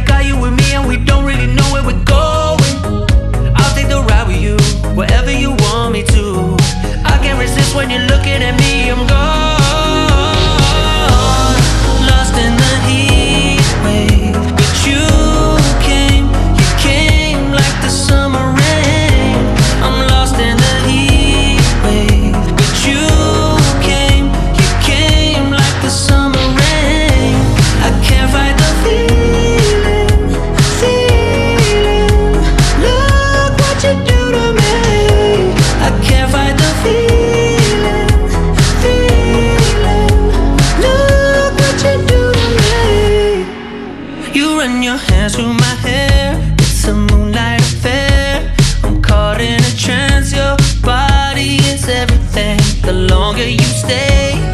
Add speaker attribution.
Speaker 1: I got you with me and we don't really know where we're going. I'll take the ride with you, wherever you want me to. I can't resist when you're looking at me, I'm gone. Lost in the heat wave, but you came like the summer rain. I'm lost in the heat wave, but you came like the summer rain. I can't fight the feeling. Look what you do to me. I can't fight the feeling. Look what you do to me. You run your hands through my hair, it's a moonlight affair. I'm caught in a trance, your body is everything. The longer you stay,